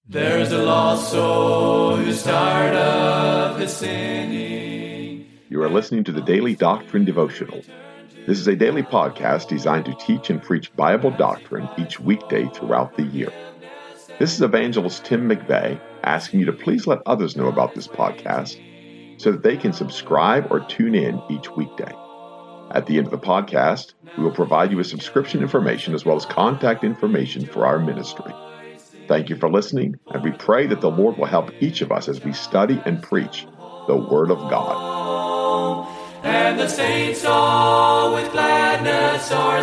There's a lost soul who's tired of his sinning. You are listening to the Daily Doctrine Devotional. This is a daily podcast designed to teach and preach Bible doctrine each weekday throughout the year. This is Evangelist Tim McVeigh asking you to please let others know about this podcast so that they can subscribe or tune in each weekday. At the end of the podcast, we will provide you with subscription information as well as contact information for our ministry. Thank you for listening, and we pray that the Lord will help each of us as we study and preach the Word of God. And the saints all with gladness are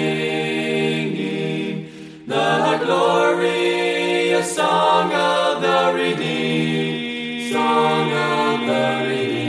singing the glorious song of the redeemed, song of the redeemed.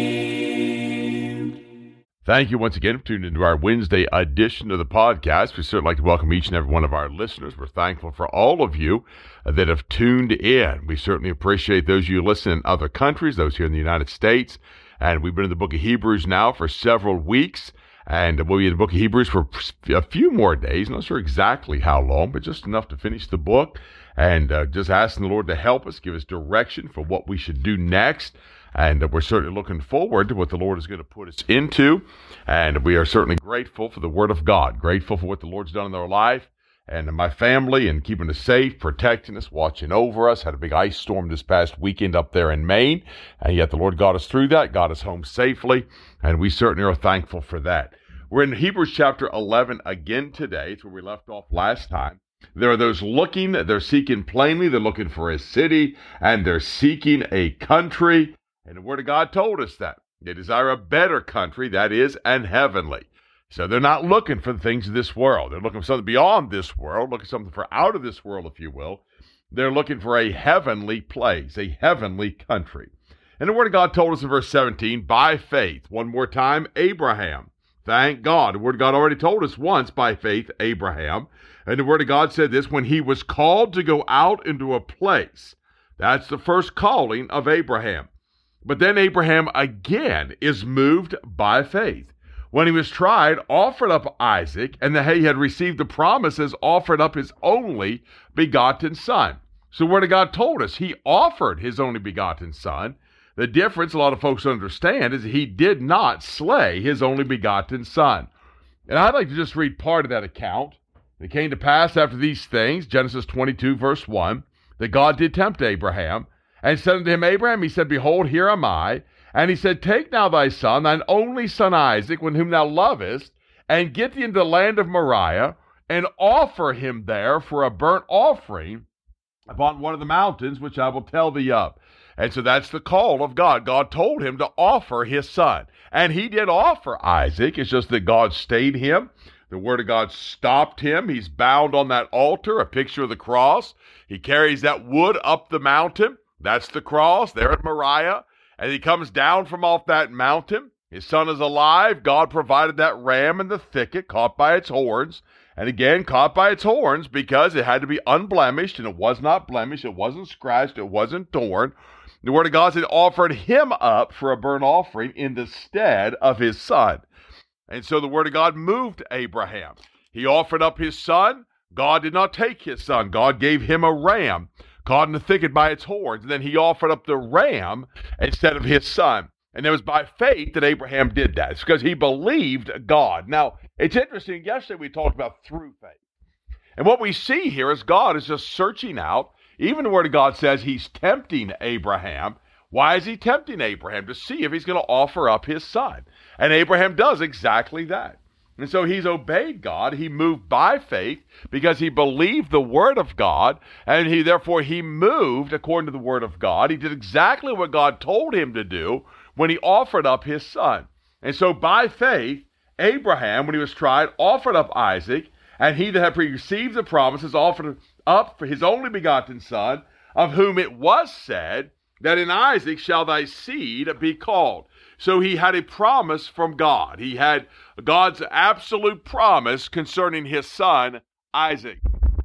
Thank you once again for tuning into our Wednesday edition of the podcast. We certainly like to welcome each and every one of our listeners. We're thankful for all of you that have tuned in. We certainly appreciate those of you listening in other countries, those here in the United States. And we've been in the book of Hebrews now for several weeks. And we'll be in the book of Hebrews for a few more days. Not sure exactly how long, but just enough to finish the book. And just asking the Lord to help us, give us direction for what we should do next. And we're certainly looking forward to what the Lord is going to put us into. And we are certainly grateful for the Word of God, grateful for what the Lord's done in our life and my family and keeping us safe, protecting us, watching over us. Had a big ice storm this past weekend up there in Maine. And yet the Lord got us through that, got us home safely. And we certainly are thankful for that. We're in Hebrews chapter 11 again today. It's where we left off last time. There are those looking, they're seeking plainly, they're looking for a city, and they're seeking a country. And the Word of God told us that. They desire a better country, that is, and heavenly. So they're not looking for the things of this world. They're looking for something beyond this world, looking for something for out of this world, if you will. They're looking for a heavenly place, a heavenly country. And the Word of God told us in verse 17, by faith, one more time, Abraham. Thank God. The Word of God already told us once, by faith, Abraham. And the Word of God said this, when he was called to go out into a place. That's the first calling of Abraham. But then Abraham again is moved by faith. When he was tried, offered up Isaac, and that he had received the promises, offered up his only begotten son. So the Word of God told us he offered his only begotten son. The difference a lot of folks understand is that he did not slay his only begotten son. And I'd like to just read part of that account. It came to pass after these things, Genesis 22, verse 1, that God did tempt Abraham, and said unto him, Abraham, he said, behold, here am I. And he said, take now thy son, thine only son Isaac, whom thou lovest, and get thee into the land of Moriah, and offer him there for a burnt offering upon one of the mountains, which I will tell thee of. And so that's the call of God. God told him to offer his son. And he did offer Isaac. It's just that God stayed him. The Word of God stopped him. He's bound on that altar, a picture of the cross. He carries that wood up the mountain. That's the cross there at Moriah. And he comes down from off that mountain. His son is alive. God provided that ram in the thicket, caught by its horns. And again, caught by its horns because it had to be unblemished, and it was not blemished. It wasn't scratched. It wasn't torn. The Word of God said, offered him up for a burnt offering in the stead of his son. And so the Word of God moved Abraham. He offered up his son. God did not take his son. God gave him a ram caught in the thicket by its horns. And then he offered up the ram instead of his son. And it was by faith that Abraham did that. It's because he believed God. Now, it's interesting. Yesterday we talked about through faith. And what we see here is God is just searching out. Even the Word of God says he's tempting Abraham. Why is he tempting Abraham? To see if he's going to offer up his son. And Abraham does exactly that. And so he's obeyed God. He moved by faith because he believed the Word of God, and therefore he moved according to the Word of God. He did exactly what God told him to do when he offered up his son. And so by faith, Abraham, when he was tried, offered up Isaac, and he that had received the promises offered up for his only begotten son, of whom it was said, that in Isaac shall thy seed be called. So he had a promise from God. He had God's absolute promise concerning his son, Isaac.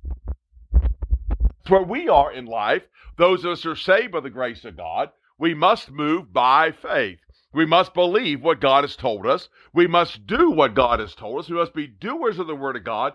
That's where we are in life. Those of us who are saved by the grace of God, we must move by faith. We must believe what God has told us. We must do what God has told us. We must be doers of the Word of God,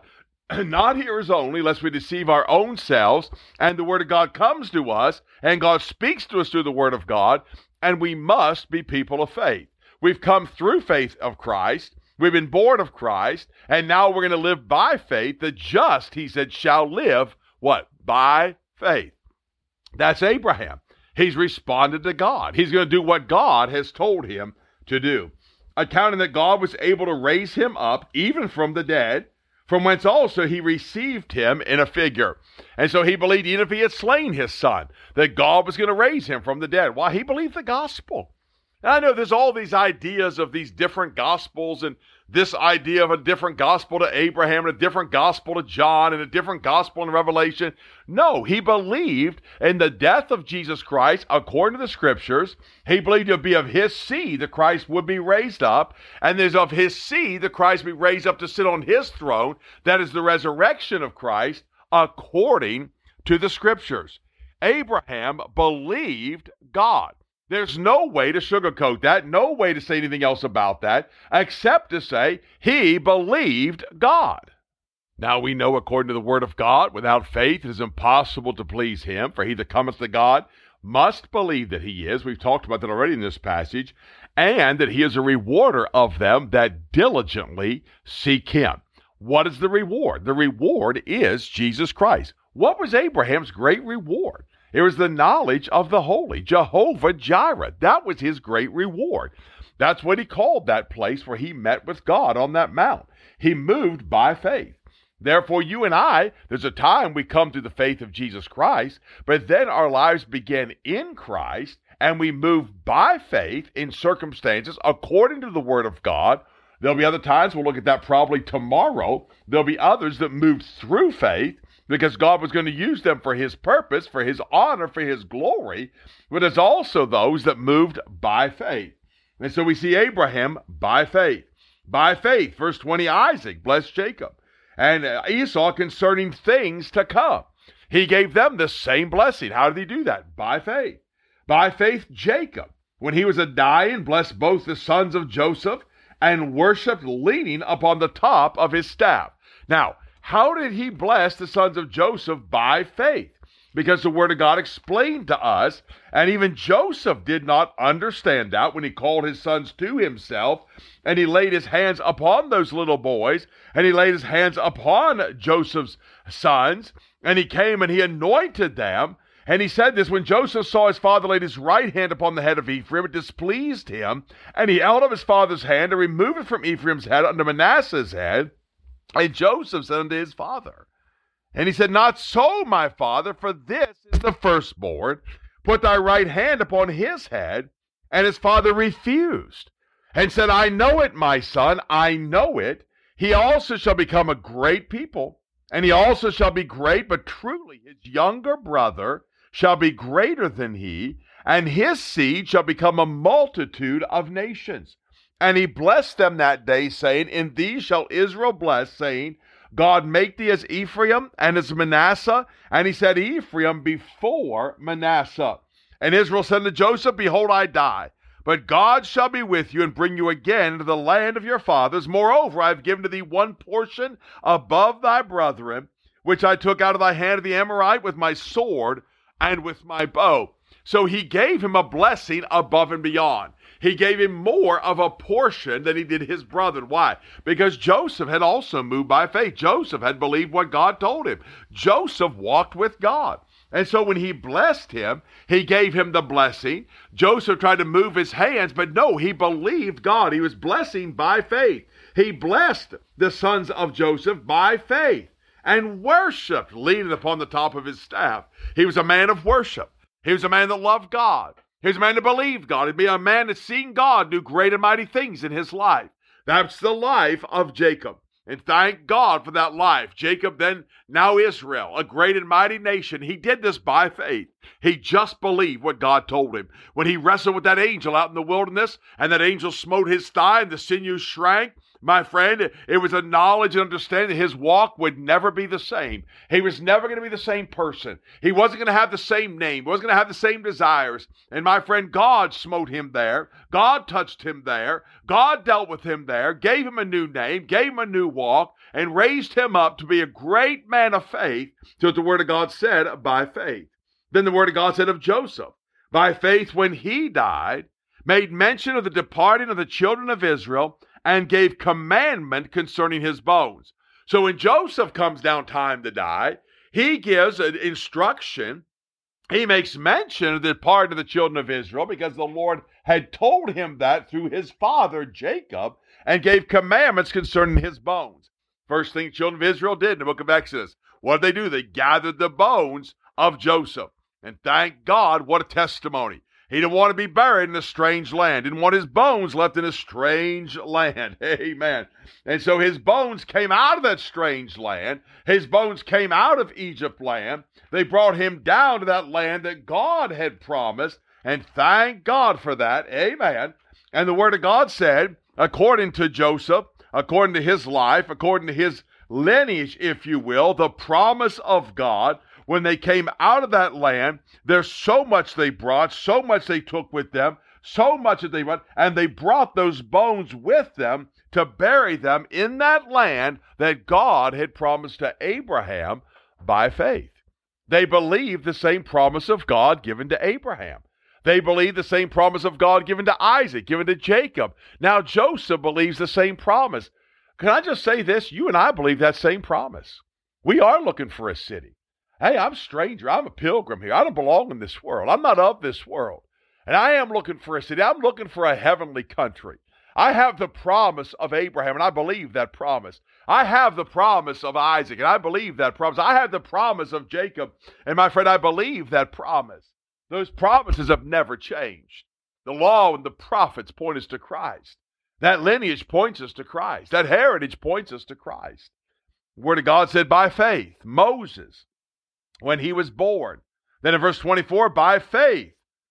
not hearers only, lest we deceive our own selves, and the Word of God comes to us, and God speaks to us through the Word of God, and we must be people of faith. We've come through faith of Christ, we've been born of Christ, and now we're going to live by faith. The just, he said, shall live, what? By faith. That's Abraham. He's responded to God. He's going to do what God has told him to do, accounting that God was able to raise him up even from the dead, from whence also he received him in a figure. And so he believed, even if he had slain his son, that God was going to raise him from the dead. Why? He believed the gospel. And I know there's all these ideas of these different gospels, and this idea of a different gospel to Abraham, and a different gospel to John, and a different gospel in Revelation. No, he believed in the death of Jesus Christ according to the Scriptures. He believed it would be of his seed that Christ would be raised up, and there's of his seed that Christ would be raised up to sit on his throne. That is the resurrection of Christ according to the Scriptures. Abraham believed God. There's no way to sugarcoat that, no way to say anything else about that, except to say he believed God. Now we know, according to the Word of God, without faith it is impossible to please him, for he that cometh to God must believe that he is. We've talked about that already in this passage, and that he is a rewarder of them that diligently seek him. What is the reward? The reward is Jesus Christ. What was Abraham's great reward? It was the knowledge of the Holy, Jehovah Jireh. That was his great reward. That's what he called that place where he met with God on that mount. He moved by faith. Therefore, you and I, there's a time we come to the faith of Jesus Christ, but then our lives begin in Christ, and we move by faith in circumstances according to the Word of God. There'll be other times, we'll look at that probably tomorrow. There'll be others that moved through faith, because God was going to use them for his purpose, for his honor, for his glory. But there's also those that moved by faith. And so we see Abraham by faith. By faith, verse 20, Isaac blessed Jacob and Esau concerning things to come. He gave them the same blessing. How did he do that? By faith. By faith, Jacob, when he was a dying, blessed both the sons of Joseph and worshipped leaning upon the top of his staff. Now, how did he bless the sons of Joseph? By faith. Because the Word of God explained to us, and even Joseph did not understand that when he called his sons to himself, and he laid his hands upon those little boys, and he laid his hands upon Joseph's sons, and he came and he anointed them. And he said this, when Joseph saw his father laid his right hand upon the head of Ephraim, it displeased him, and he held up his father's hand and removed it from Ephraim's head unto Manasseh's head. And Joseph said unto his father, and he said, not so, my father, for this is the firstborn. Put thy right hand upon his head. And his father refused, and said, I know it, my son, I know it. He also shall become a great people, and he also shall be great, but truly his younger brother shall be greater than he, and his seed shall become a multitude of nations. And he blessed them that day, saying, in thee shall Israel bless, saying, God make thee as Ephraim and as Manasseh. And he said, Ephraim before Manasseh. And Israel said to Joseph, behold, I die. But God shall be with you and bring you again into the land of your fathers. Moreover, I have given to thee one portion above thy brethren, which I took out of thy hand of the Amorite with my sword and with my bow. So he gave him a blessing above and beyond. He gave him more of a portion than he did his brother. Why? Because Joseph had also moved by faith. Joseph had believed what God told him. Joseph walked with God. And so when he blessed him, he gave him the blessing. Joseph tried to move his hands, but no, he believed God. He was blessing by faith. He blessed the sons of Joseph by faith and worshiped, leaning upon the top of his staff. He was a man of worship. He was a man that loved God. He was a man that believed God. He'd be a man that's seen God do great and mighty things in his life. That's the life of Jacob. And thank God for that life. Jacob then, now Israel, a great and mighty nation. He did this by faith. He just believed what God told him. When he wrestled with that angel out in the wilderness, and that angel smote his thigh and the sinews shrank, My friend, it was a knowledge and understanding that his walk would never be the same. He was never going to be the same person. He wasn't going to have the same name. He wasn't going to have the same desires. And my friend, God smote him there. God touched him there. God dealt with him there, gave him a new name, gave him a new walk, and raised him up to be a great man of faith, to what the Word of God said, by faith. Then the Word of God said of Joseph, by faith when he died, made mention of the departing of the children of Israel, and gave commandment concerning his bones. So when Joseph comes down time to die, he gives an instruction. He makes mention of the departing of the children of Israel because the Lord had told him that through his father Jacob, and gave commandments concerning his bones. First thing the children of Israel did in the book of Exodus, what did they do? They gathered the bones of Joseph. And thank God, what a testimony. He didn't want to be buried in a strange land. Didn't want his bones left in a strange land. Amen. And so his bones came out of that strange land. His bones came out of Egypt land. They brought him down to that land that God had promised. And thank God for that. Amen. And the Word of God said, according to Joseph, according to his life, according to his lineage, if you will, the promise of God, when they came out of that land, there's so much they brought, so much they took with them, so much that they brought, and they brought those bones with them to bury them in that land that God had promised to Abraham by faith. They believed the same promise of God given to Abraham. They believed the same promise of God given to Isaac, given to Jacob. Now Joseph believes the same promise. Can I just say this? You and I believe that same promise. We are looking for a city. Hey, I'm a stranger. I'm a pilgrim here. I don't belong in this world. I'm not of this world. And I am looking for a city. I'm looking for a heavenly country. I have the promise of Abraham, and I believe that promise. I have the promise of Isaac, and I believe that promise. I have the promise of Jacob, and my friend, I believe that promise. Those promises have never changed. The law and the prophets point us to Christ. That lineage points us to Christ. That heritage points us to Christ. The Word of God said, by faith, Moses, when he was born. Then in verse 24, by faith,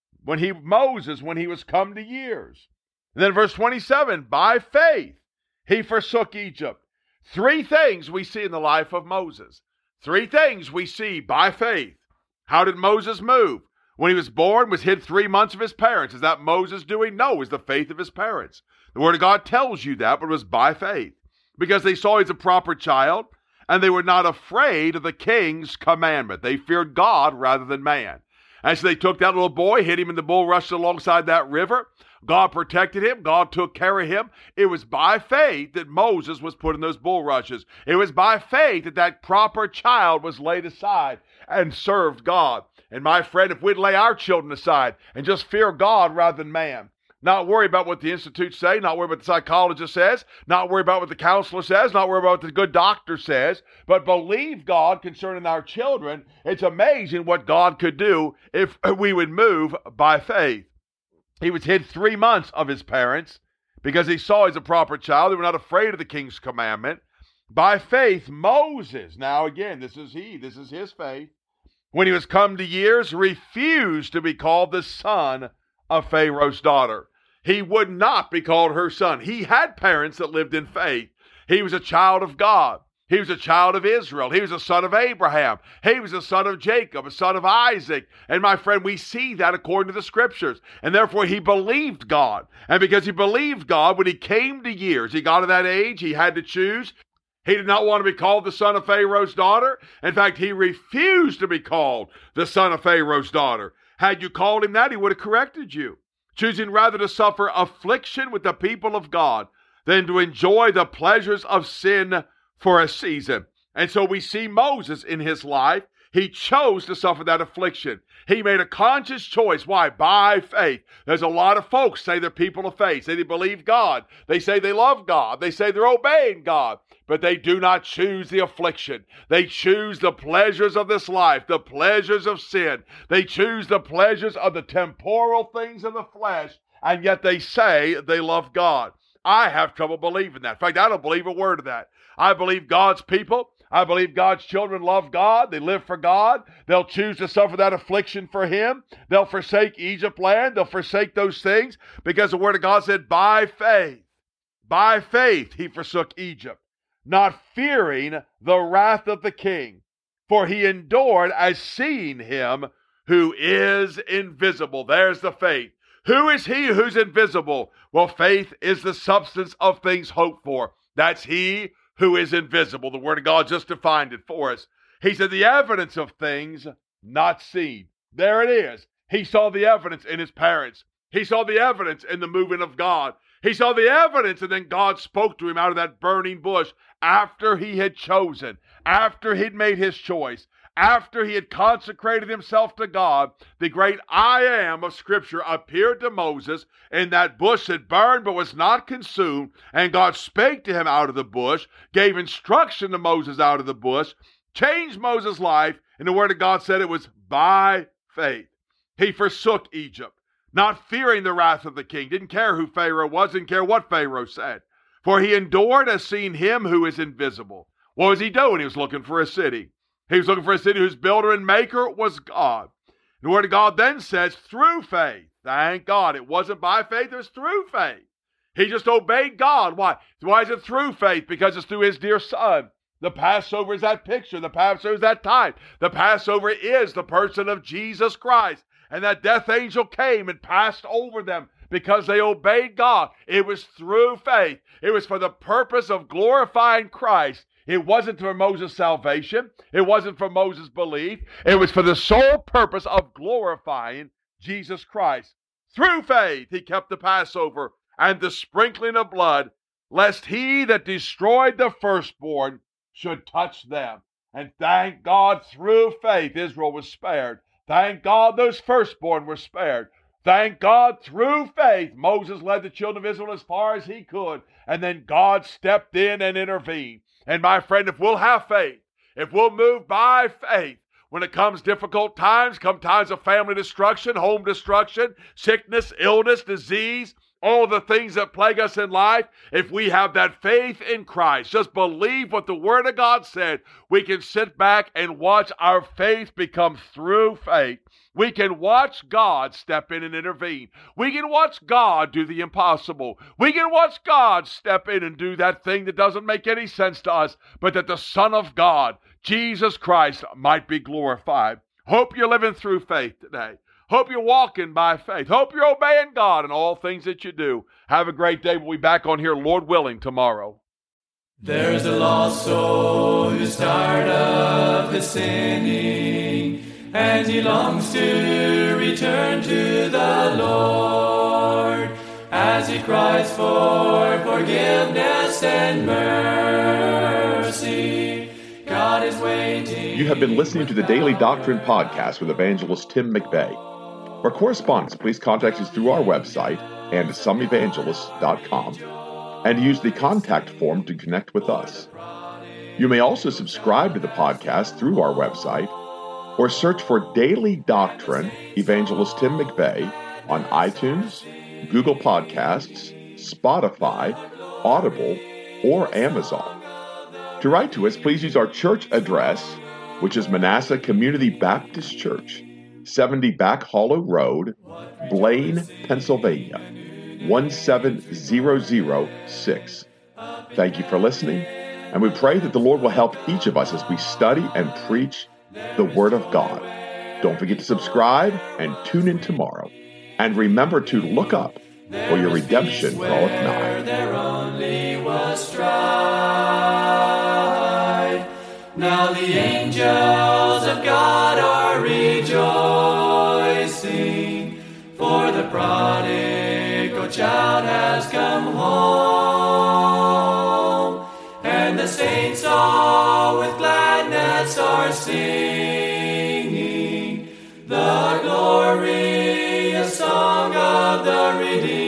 Moses, when he was come to years. And then in verse 27, by faith, he forsook Egypt. Three things we see in the life of Moses. Three things we see by faith. How did Moses move? When he was born, was hid 3 months of his parents. Is that Moses doing? No, it was the faith of his parents. The Word of God tells you that, but it was by faith. Because they saw he's a proper child, and they were not afraid of the king's commandment. They feared God rather than man. And so they took that little boy, hid him in the bulrush alongside that river. God protected him. God took care of him. It was by faith that Moses was put in those bulrushes. It was by faith that that proper child was laid aside and served God. And my friend, if we'd lay our children aside and just fear God rather than man, not worry about what the institutes say, not worry about what the psychologist says, not worry about what the counselor says, not worry about what the good doctor says, but believe God concerning our children, it's amazing what God could do if we would move by faith. He was hid 3 months of his parents because he saw he's a proper child. They were not afraid of the king's commandment. By faith, Moses, now again, this is his faith, when he was come to years, refused to be called the son of Pharaoh's daughter. He would not be called her son. He had parents that lived in faith. He was a child of God. He was a child of Israel. He was a son of Abraham. He was a son of Jacob, a son of Isaac. And my friend, we see that according to the scriptures. And therefore he believed God. And because he believed God, when he came to years, he got to that age, he had to choose. He did not want to be called the son of Pharaoh's daughter. In fact, he refused to be called the son of Pharaoh's daughter. Had you called him that, he would have corrected you, choosing rather to suffer affliction with the people of God than to enjoy the pleasures of sin for a season. And so we see Moses in his life. He chose to suffer that affliction. He made a conscious choice. Why? By faith. There's a lot of folks say they're people of faith, say they believe God. They say they love God. They say they're obeying God. But they do not choose the affliction. They choose the pleasures of this life, the pleasures of sin. They choose the pleasures of the temporal things of the flesh, and yet they say they love God. I have trouble believing that. In fact, I don't believe a word of that. I believe God's people, I believe God's children love God. They live for God. They'll choose to suffer that affliction for Him. They'll forsake Egypt land. They'll forsake those things because the Word of God said, by faith, by faith he forsook Egypt, not fearing the wrath of the king, for he endured as seeing him who is invisible. There's the faith. Who is he who's invisible? Well, faith is the substance of things hoped for. That's he who is invisible. The Word of God just defined it for us. He said the evidence of things not seen. There it is. He saw the evidence in his parents. He saw the evidence in the movement of God. He saw the evidence, and then God spoke to him out of that burning bush after he had chosen, after he'd made his choice, after he had consecrated himself to God. The great I Am of Scripture appeared to Moses in that bush that burned but was not consumed, and God spake to him out of the bush, gave instruction to Moses out of the bush, changed Moses' life, and the Word of God said it was by faith. He forsook Egypt, not fearing the wrath of the king. Didn't care who Pharaoh was, didn't care what Pharaoh said. For he endured as seeing him who is invisible. What was he doing? He was looking for a city. He was looking for a city whose builder and maker was God. The Word of God then says, through faith. Thank God. It wasn't by faith, it was through faith. He just obeyed God. Why? Why is it through faith? Because it's through his dear Son. The Passover is that picture. The Passover is that type. The Passover is the person of Jesus Christ. And that death angel came and passed over them because they obeyed God. It was through faith. It was for the purpose of glorifying Christ. It wasn't for Moses' salvation. It wasn't for Moses' belief. It was for the sole purpose of glorifying Jesus Christ. Through faith, he kept the Passover and the sprinkling of blood, lest he that destroyed the firstborn should touch them. And thank God, through faith, Israel was spared. Thank God those firstborn were spared. Thank God through faith Moses led the children of Israel as far as he could. And then God stepped in and intervened. And my friend, if we'll have faith, if we'll move by faith, when it comes difficult times, come times of family destruction, home destruction, sickness, illness, disease, all the things that plague us in life, if we have that faith in Christ, just believe what the Word of God said, we can sit back and watch our faith become through faith. We can watch God step in and intervene. We can watch God do the impossible. We can watch God step in and do that thing that doesn't make any sense to us, but that the Son of God, Jesus Christ, might be glorified. Hope you're living through faith today. Hope you're walking by faith. Hope you're obeying God in all things that you do. Have a great day. We'll be back on here, Lord willing, tomorrow. There's a lost soul who's tired of his sinning, and he longs to return to the Lord as he cries for forgiveness and mercy. God is waiting. You have been listening to the Daily Doctrine Podcast with Evangelist Tim McVeigh. For correspondence, please contact us through our website and someevangelists.com, and use the contact form to connect with us. You may also subscribe to the podcast through our website, or search for Daily Doctrine Evangelist Tim McVeigh on iTunes, Google Podcasts, Spotify, Audible, or Amazon. To write to us, please use our church address, which is Manasseh Community Baptist Church, 70 Back Hollow Road, Blaine, Pennsylvania, 17006. Thank you for listening, and we pray that the Lord will help each of us as we study and preach the Word of God. Don't forget to subscribe and tune in tomorrow. And remember to look up, for your redemption draweth nigh. There only was strife. Now the angels of God are rejoicing, for the prodigal child has come home, and the saints all with gladness are singing the glorious song of the redeemed.